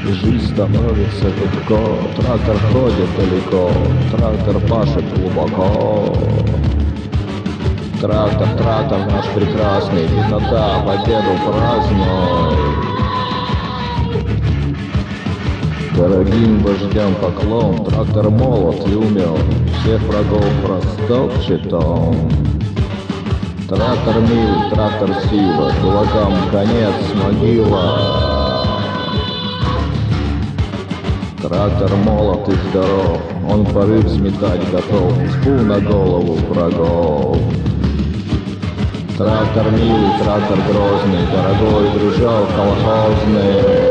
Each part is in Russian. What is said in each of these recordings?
Жизнь становится легко, трактор ходит далеко, трактор пашет глубоко. Трактор, трактор наш прекрасный, темнота, победу празднуй. Дорогим вождям поклон, трактор молод и умен, всех врагов растопчет он. Трактор мил, трактор сила, кулакам конец, могила. Трактор молод и здоров, он порыв сметать готов, тьфу на голову врагов. Трактор милый, трактор грозный, дорогой дружок колхозный.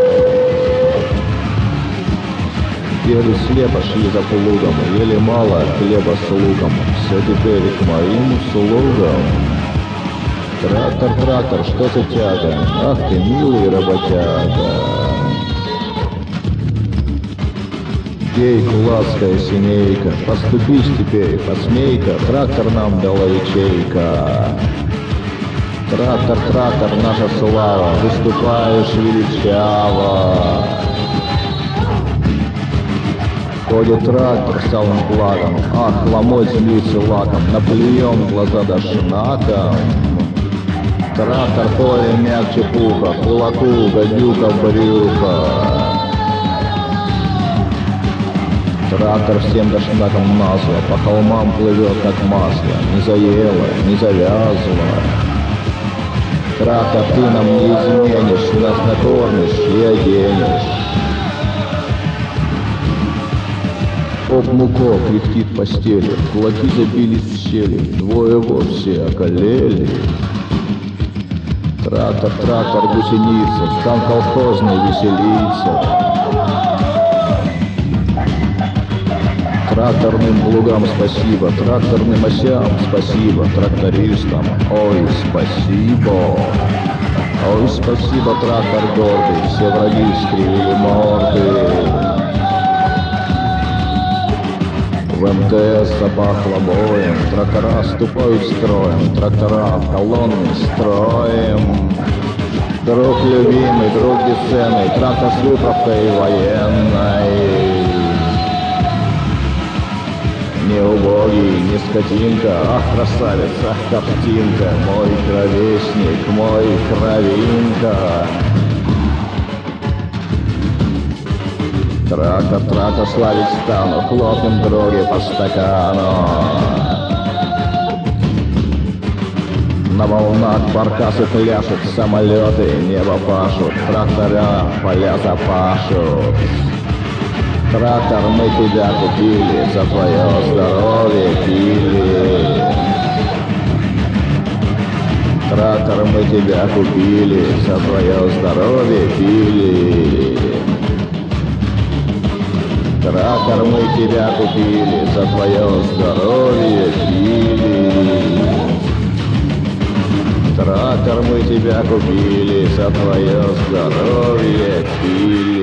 Еле слепо шли за плугом, еле мало хлеба с луком, все теперь к моим услугам. Трактор, трактор, что за тяга, ах ты милый работяга. Ей, кулацкая семейка, поступись теперь, посмейка, трактор нам дала ячейка. Трактор, трактор, наша слава, выступаешь величаво. Ходит трактор с алым флагом, ах, ломоть землицу лаком, наплюем глаза дошнаком. Трактор поле мягче пуха, кулаку гадюка брюха. Трактор всем дошнаком масло, по холмам плывет как масло, не заело, не завязло. Трактор, ты нам не изменишь, нас накормишь и оденешь. Об муко кряхтит в постели, кулаки забились в щели, двое вовсе околели. Трактор, трактор, гусеница, стан колхозный веселится. Тракторным плугам спасибо, тракторным осям спасибо, трактористам, ой, спасибо. Ой, спасибо, трактор гордый, все враги скривили морды. В МТС запахло боем, трактора ступают строем, трактора колонны строем. Друг любимый, друг бесценный, трактор с выправкой военной. Не убогий, не скотинка, ах, красавец, ах, картинка, мой кровесник, мой кровинка. Трактор, трактор славить стану, хлопнем дороги по стакану. На волнах баркасы пляшут, самолеты небо пашут, трактора поля запашут. Трактор, мы тебя купили, за твое здоровье пили. Трактор, мы тебя купили, за твое здоровье пили. Трактор, мы тебя купили, за твое здоровье пили. Трактор, мы тебя купили, за твое здоровье пили.